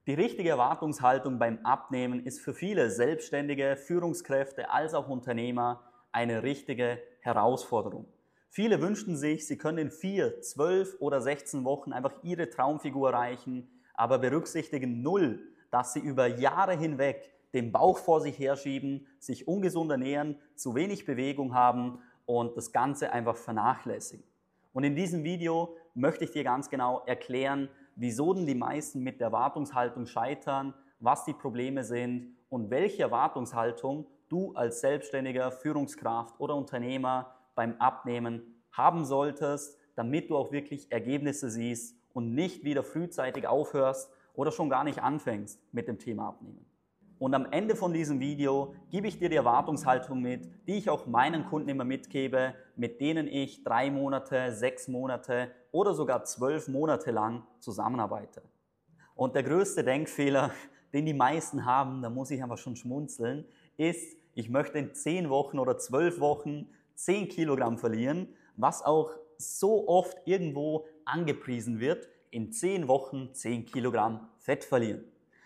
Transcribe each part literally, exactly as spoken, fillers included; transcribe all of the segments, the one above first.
Die richtige Erwartungshaltung beim Abnehmen ist für viele Selbstständige, Führungskräfte als auch Unternehmer eine richtige Herausforderung. Viele wünschen sich, sie können in vier, zwölf oder sechzehn Wochen einfach ihre Traumfigur erreichen, aber berücksichtigen null, dass sie über Jahre hinweg den Bauch vor sich herschieben, sich ungesund ernähren, zu wenig Bewegung haben und das Ganze einfach vernachlässigen. Und in diesem Video möchte ich dir ganz genau erklären, wieso denn die meisten mit der Erwartungshaltung scheitern, was die Probleme sind und welche Erwartungshaltung du als Selbstständiger, Führungskraft oder Unternehmer beim Abnehmen haben solltest, damit du auch wirklich Ergebnisse siehst und nicht wieder frühzeitig aufhörst oder schon gar nicht anfängst mit dem Thema Abnehmen. Und am Ende von diesem Video gebe ich dir die Erwartungshaltung mit, die ich auch meinen Kunden immer mitgebe, mit denen ich drei Monate, sechs Monate oder sogar zwölf Monate lang zusammenarbeite. Und der größte Denkfehler, den die meisten haben, da muss ich einfach schon schmunzeln, ist, ich möchte in zehn Wochen oder zwölf Wochen zehn Kilogramm verlieren, was auch so oft irgendwo angepriesen wird, in zehn Wochen zehn Kilogramm Fett verlieren.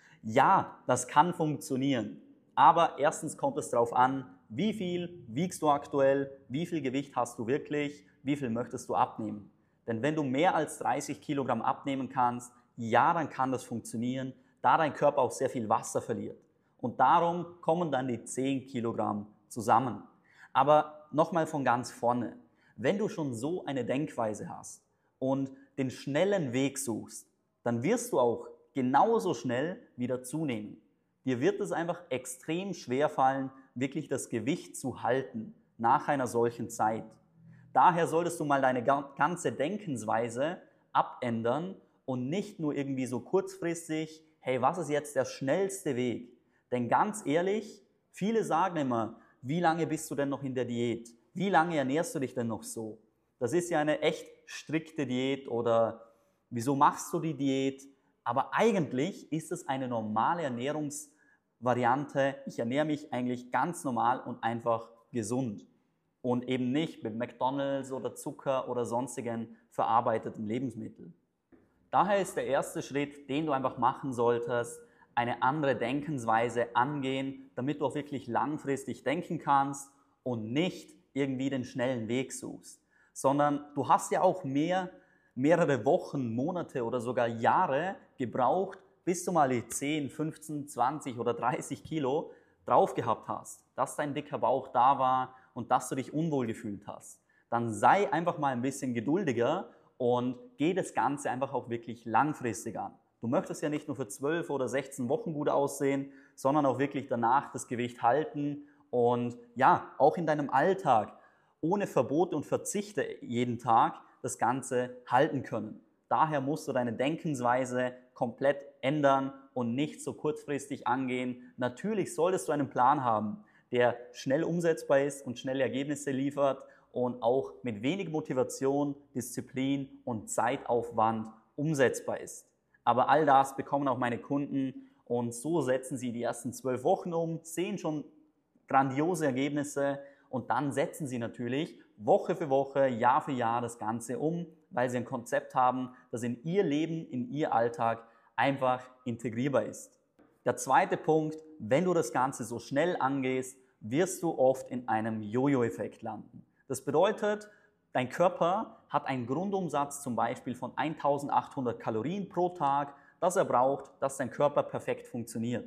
Ja, das kann funktionieren, aber erstens kommt es darauf an, wie viel wiegst du aktuell, wie viel Gewicht hast du wirklich, wie viel möchtest du abnehmen. Denn wenn du mehr als dreißig Kilogramm abnehmen kannst, ja, dann kann das funktionieren, da dein Körper auch sehr viel Wasser verliert. Und darum kommen dann die zehn Kilogramm zusammen. Aber nochmal von ganz vorne, wenn du schon so eine Denkweise hast und den schnellen Weg suchst, dann wirst du auch genauso schnell wieder zunehmen. Dir wird es einfach extrem schwer fallen, wirklich das Gewicht zu halten nach einer solchen Zeit. Daher solltest du mal deine ganze Denkensweise abändern und nicht nur irgendwie so kurzfristig, hey, was ist jetzt der schnellste Weg? Denn ganz ehrlich, viele sagen immer, wie lange bist du denn noch in der Diät? Wie lange ernährst du dich denn noch so? Das ist ja eine echt strikte Diät oder wieso machst du die Diät? Aber eigentlich ist es eine normale Ernährungsvariante. Ich ernähre mich eigentlich ganz normal und einfach gesund und eben nicht mit McDonald's oder Zucker oder sonstigen verarbeiteten Lebensmitteln. Daher ist der erste Schritt, den du einfach machen solltest, eine andere Denkensweise angehen, damit du auch wirklich langfristig denken kannst und nicht irgendwie den schnellen Weg suchst, sondern du hast ja auch mehr mehrere Wochen, Monate oder sogar Jahre gebraucht, bis du mal die zehn, fünfzehn, zwanzig oder dreißig Kilo drauf gehabt hast, dass dein dicker Bauch da war und dass du dich unwohl gefühlt hast. Dann sei einfach mal ein bisschen geduldiger und geh das Ganze einfach auch wirklich langfristig an. Du möchtest ja nicht nur für zwölf oder sechzehn Wochen gut aussehen, sondern auch wirklich danach das Gewicht halten und ja, auch in deinem Alltag ohne Verbote und Verzichte jeden Tag das Ganze halten können. Daher musst du deine Denkensweise komplett ändern und nicht so kurzfristig angehen. Natürlich solltest du einen Plan haben, der schnell umsetzbar ist und schnelle Ergebnisse liefert und auch mit wenig Motivation, Disziplin und Zeitaufwand umsetzbar ist. Aber all das bekommen auch meine Kunden und so setzen sie die ersten zwölf Wochen um, sehen schon grandiose Ergebnisse und dann setzen sie natürlich Woche für Woche, Jahr für Jahr das Ganze um, weil sie ein Konzept haben, das in ihr Leben, in ihr Alltag einfach integrierbar ist. Der zweite Punkt, wenn du das Ganze so schnell angehst, wirst du oft in einem Jojo-Effekt landen. Das bedeutet, dein Körper hat einen Grundumsatz zum Beispiel von eintausendachthundert Kalorien pro Tag, das er braucht, dass dein Körper perfekt funktioniert.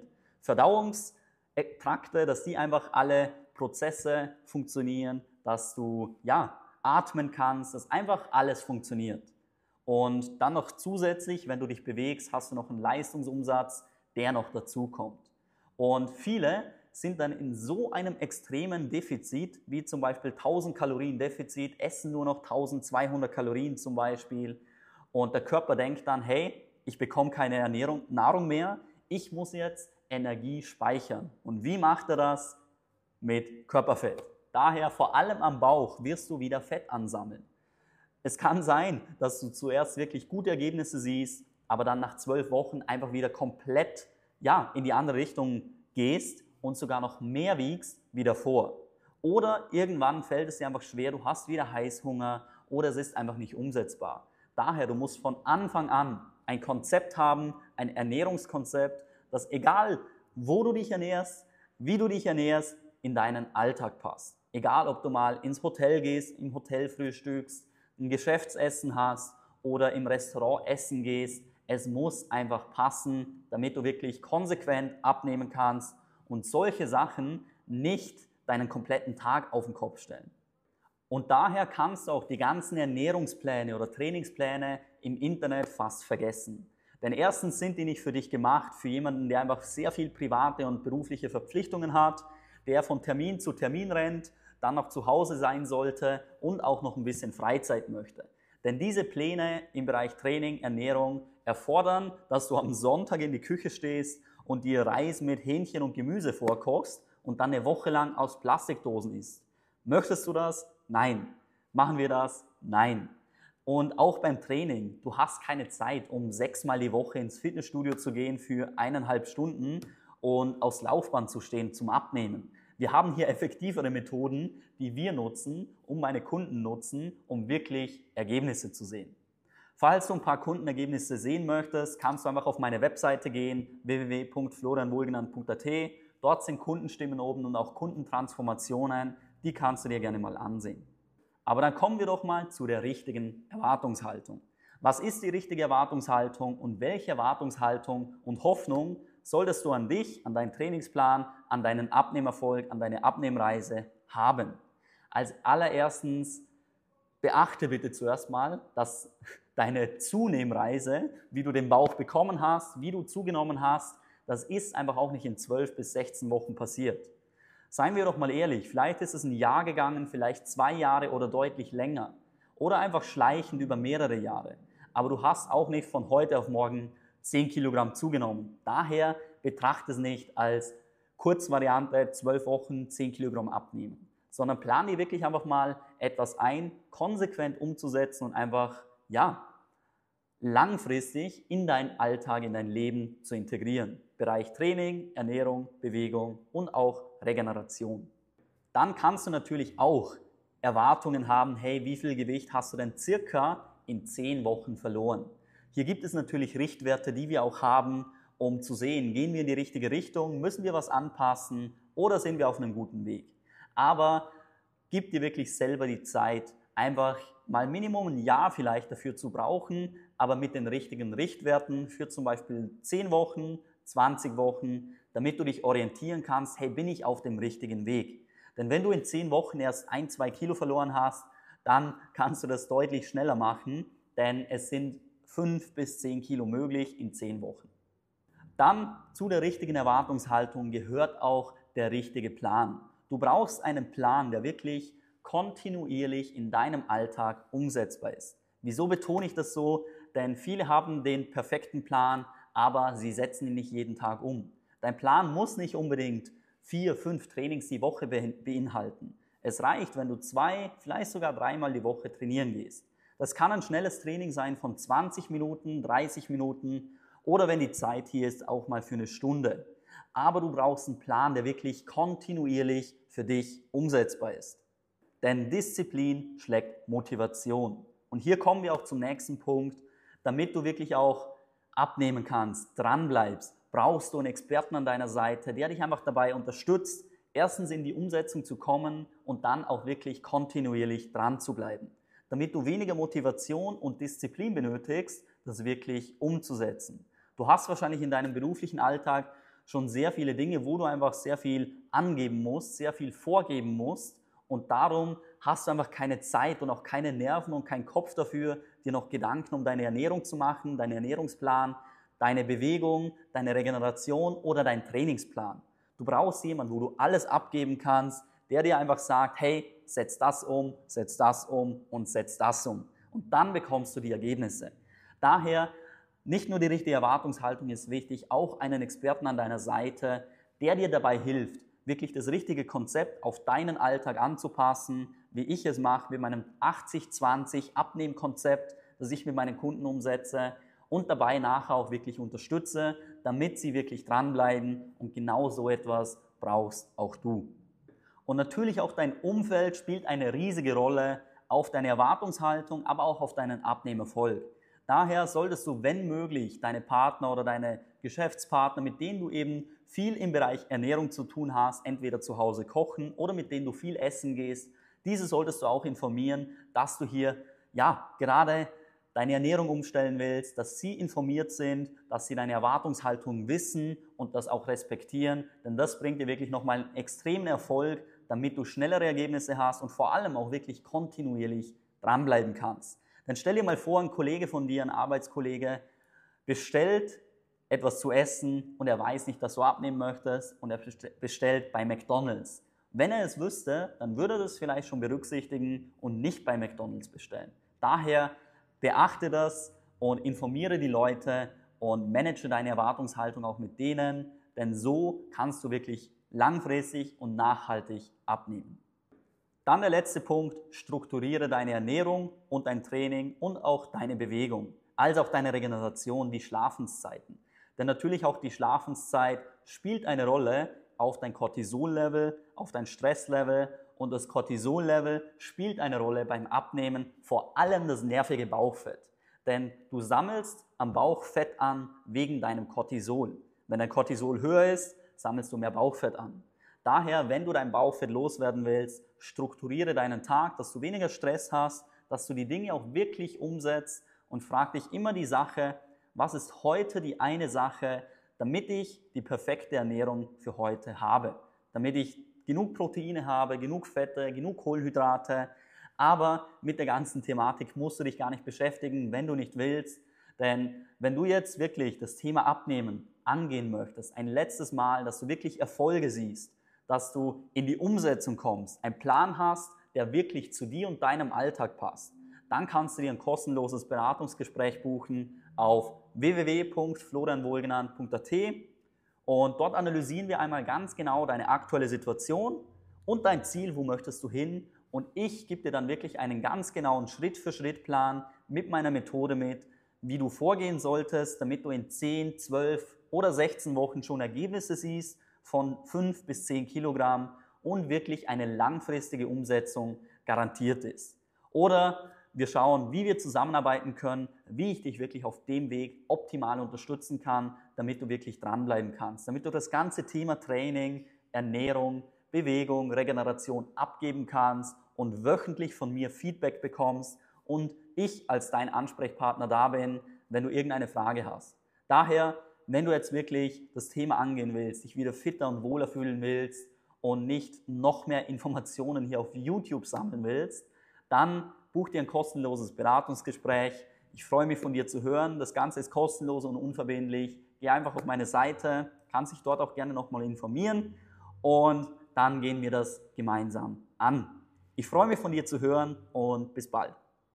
Verdauungstrakte, dass die einfach alle Prozesse funktionieren, dass du ja, atmen kannst, dass einfach alles funktioniert. Und dann noch zusätzlich, wenn du dich bewegst, hast du noch einen Leistungsumsatz, der noch dazu kommt. Und viele sind dann in so einem extremen Defizit, wie zum Beispiel tausend Kalorien Defizit, essen nur noch eintausendzweihundert Kalorien zum Beispiel. Und der Körper denkt dann, hey, ich bekomme keine Ernährung, Nahrung mehr, ich muss jetzt Energie speichern. Und wie macht er das? Mit Körperfett. Daher vor allem am Bauch wirst du wieder Fett ansammeln. Es kann sein, dass du zuerst wirklich gute Ergebnisse siehst, aber dann nach zwölf Wochen einfach wieder komplett ja, in die andere Richtung gehst und sogar noch mehr wiegst wie davor. Oder irgendwann fällt es dir einfach schwer, du hast wieder Heißhunger oder es ist einfach nicht umsetzbar. Daher, du musst von Anfang an ein Konzept haben, ein Ernährungskonzept, das egal, wo du dich ernährst, wie du dich ernährst, in deinen Alltag passt. Egal, ob du mal ins Hotel gehst, im Hotel frühstückst, ein Geschäftsessen hast oder im Restaurant essen gehst, es muss einfach passen, damit du wirklich konsequent abnehmen kannst und solche Sachen nicht deinen kompletten Tag auf den Kopf stellen. Und daher kannst du auch die ganzen Ernährungspläne oder Trainingspläne im Internet fast vergessen. Denn erstens sind die nicht für dich gemacht, für jemanden, der einfach sehr viel private und berufliche Verpflichtungen hat, der von Termin zu Termin rennt, dann noch zu Hause sein sollte und auch noch ein bisschen Freizeit möchte. Denn diese Pläne im Bereich Training, Ernährung erfordern, dass du am Sonntag in die Küche stehst und dir Reis mit Hähnchen und Gemüse vorkochst und dann eine Woche lang aus Plastikdosen isst. Möchtest du das? Nein. Machen wir das? Nein. Und auch beim Training, du hast keine Zeit, um sechsmal die Woche ins Fitnessstudio zu gehen für eineinhalb Stunden und aufs Laufband zu stehen zum Abnehmen. Wir haben hier effektivere Methoden, die wir nutzen und meine Kunden nutzen, um wirklich Ergebnisse zu sehen. Falls du ein paar Kundenergebnisse sehen möchtest, kannst du einfach auf meine Webseite gehen, w w w punkt florian wohlgenannt punkt a t. Dort sind Kundenstimmen oben und auch Kundentransformationen, die kannst du dir gerne mal ansehen. Aber dann kommen wir doch mal zu der richtigen Erwartungshaltung. Was ist die richtige Erwartungshaltung und welche Erwartungshaltung und Hoffnung solltest du an dich, an deinen Trainingsplan, an deinen Abnehmerfolg, an deine Abnehmreise haben? Als allererstens beachte bitte zuerst mal, dass deine Zunehmreise, wie du den Bauch bekommen hast, wie du zugenommen hast, das ist einfach auch nicht in zwölf bis sechzehn Wochen passiert. Seien wir doch mal ehrlich, vielleicht ist es ein Jahr gegangen, vielleicht zwei Jahre oder deutlich länger. Oder einfach schleichend über mehrere Jahre. Aber du hast auch nicht von heute auf morgen zehn Kilogramm zugenommen. Daher betrachte es nicht als Kurzvariante, zwölf Wochen, zehn Kilogramm abnehmen. Sondern plan dir wirklich einfach mal etwas ein, konsequent umzusetzen und einfach, ja, langfristig in deinen Alltag, in dein Leben zu integrieren. Bereich Training, Ernährung, Bewegung und auch Regeneration. Dann kannst du natürlich auch Erwartungen haben, hey, wie viel Gewicht hast du denn circa in zehn Wochen verloren? Hier gibt es natürlich Richtwerte, die wir auch haben, um zu sehen, gehen wir in die richtige Richtung, müssen wir was anpassen oder sind wir auf einem guten Weg. Aber gib dir wirklich selber die Zeit, einfach mal Minimum ein Jahr vielleicht dafür zu brauchen, aber mit den richtigen Richtwerten für zum Beispiel zehn Wochen, zwanzig Wochen, damit du dich orientieren kannst, hey, bin ich auf dem richtigen Weg? Denn wenn du in zehn Wochen erst ein, zwei Kilo verloren hast, dann kannst du das deutlich schneller machen, denn es sind fünf bis zehn Kilo möglich in zehn Wochen. Dann zu der richtigen Erwartungshaltung gehört auch der richtige Plan. Du brauchst einen Plan, der wirklich kontinuierlich in deinem Alltag umsetzbar ist. Wieso betone ich das so? Denn viele haben den perfekten Plan, aber sie setzen ihn nicht jeden Tag um. Dein Plan muss nicht unbedingt vier, fünf Trainings die Woche beinhalten. Es reicht, wenn du zwei, vielleicht sogar dreimal die Woche trainieren gehst. Das kann ein schnelles Training sein von zwanzig Minuten, dreißig Minuten oder wenn die Zeit hier ist, auch mal für eine Stunde. Aber du brauchst einen Plan, der wirklich kontinuierlich für dich umsetzbar ist. Denn Disziplin schlägt Motivation. Und hier kommen wir auch zum nächsten Punkt. Damit du wirklich auch abnehmen kannst, dranbleibst, brauchst du einen Experten an deiner Seite, der dich einfach dabei unterstützt, erstens in die Umsetzung zu kommen und dann auch wirklich kontinuierlich dran zu bleiben. Damit du weniger Motivation und Disziplin benötigst, das wirklich umzusetzen. Du hast wahrscheinlich in deinem beruflichen Alltag schon sehr viele Dinge, wo du einfach sehr viel angeben musst, sehr viel vorgeben musst und darum hast du einfach keine Zeit und auch keine Nerven und keinen Kopf dafür, dir noch Gedanken um deine Ernährung zu machen, deinen Ernährungsplan, deine Bewegung, deine Regeneration oder deinen Trainingsplan. Du brauchst jemanden, wo du alles abgeben kannst, der dir einfach sagt, hey, setz das um, setz das um und setz das um. Und dann bekommst du die Ergebnisse. Daher, nicht nur die richtige Erwartungshaltung ist wichtig, auch einen Experten an deiner Seite, der dir dabei hilft, wirklich das richtige Konzept auf deinen Alltag anzupassen, wie ich es mache mit meinem achtzig zwanzig Abnehmkonzept, das ich mit meinen Kunden umsetze und dabei nachher auch wirklich unterstütze, damit sie wirklich dranbleiben und genau so etwas brauchst auch du. Und natürlich auch dein Umfeld spielt eine riesige Rolle auf deine Erwartungshaltung, aber auch auf deinen Abnehmerfolg. Daher solltest du, wenn möglich, deine Partner oder deine Geschäftspartner, mit denen du eben viel im Bereich Ernährung zu tun hast, entweder zu Hause kochen oder mit denen du viel essen gehst, diese solltest du auch informieren, dass du hier ja gerade deine Ernährung umstellen willst, dass sie informiert sind, dass sie deine Erwartungshaltung wissen und das auch respektieren, denn das bringt dir wirklich nochmal einen extremen Erfolg, damit du schnellere Ergebnisse hast und vor allem auch wirklich kontinuierlich dranbleiben kannst. Dann stell dir mal vor, ein Kollege von dir, ein Arbeitskollege, bestellt etwas zu essen und er weiß nicht, dass du abnehmen möchtest und er bestellt bei McDonald's. Wenn er es wüsste, dann würde er das vielleicht schon berücksichtigen und nicht bei McDonald's bestellen. Daher beachte das und informiere die Leute und manage deine Erwartungshaltung auch mit denen, denn so kannst du wirklich langfristig und nachhaltig abnehmen. Dann der letzte Punkt, strukturiere deine Ernährung und dein Training und auch deine Bewegung, als auch deine Regeneration, die Schlafenszeiten. Denn natürlich auch die Schlafenszeit spielt eine Rolle auf dein Cortisol-Level, auf dein Stresslevel und das Cortisol-Level spielt eine Rolle beim Abnehmen, vor allem das nervige Bauchfett. Denn du sammelst am Bauch Fett an wegen deinem Cortisol. Wenn dein Cortisol höher ist, sammelst du mehr Bauchfett an. Daher, wenn du dein Bauchfett loswerden willst, strukturiere deinen Tag, dass du weniger Stress hast, dass du die Dinge auch wirklich umsetzt und frag dich immer die Sache, was ist heute die eine Sache, damit ich die perfekte Ernährung für heute habe, damit ich genug Proteine habe, genug Fette, genug Kohlenhydrate, aber mit der ganzen Thematik musst du dich gar nicht beschäftigen, wenn du nicht willst, denn wenn du jetzt wirklich das Thema Abnehmen angehen möchtest, ein letztes Mal, dass du wirklich Erfolge siehst, dass du in die Umsetzung kommst, einen Plan hast, der wirklich zu dir und deinem Alltag passt, dann kannst du dir ein kostenloses Beratungsgespräch buchen auf w w w punkt florian wohlgenannt punkt a t und dort analysieren wir einmal ganz genau deine aktuelle Situation und dein Ziel, wo möchtest du hin, und ich gebe dir dann wirklich einen ganz genauen Schritt-für-Schritt-Plan mit meiner Methode mit, wie du vorgehen solltest, damit du in zehn, zwölf oder sechzehn Wochen schon Ergebnisse siehst von fünf bis zehn Kilogramm und wirklich eine langfristige Umsetzung garantiert ist. Oder wir schauen, wie wir zusammenarbeiten können, wie ich dich wirklich auf dem Weg optimal unterstützen kann, damit du wirklich dranbleiben kannst, damit du das ganze Thema Training, Ernährung, Bewegung, Regeneration abgeben kannst und wöchentlich von mir Feedback bekommst und ich als dein Ansprechpartner da bin, wenn du irgendeine Frage hast. Daher, wenn du jetzt wirklich das Thema angehen willst, dich wieder fitter und wohler fühlen willst und nicht noch mehr Informationen hier auf YouTube sammeln willst, dann buch dir ein kostenloses Beratungsgespräch. Ich freue mich, von dir zu hören. Das Ganze ist kostenlos und unverbindlich. Geh einfach auf meine Seite, kannst dich dort auch gerne nochmal informieren und dann gehen wir das gemeinsam an. Ich freue mich, von dir zu hören und bis bald.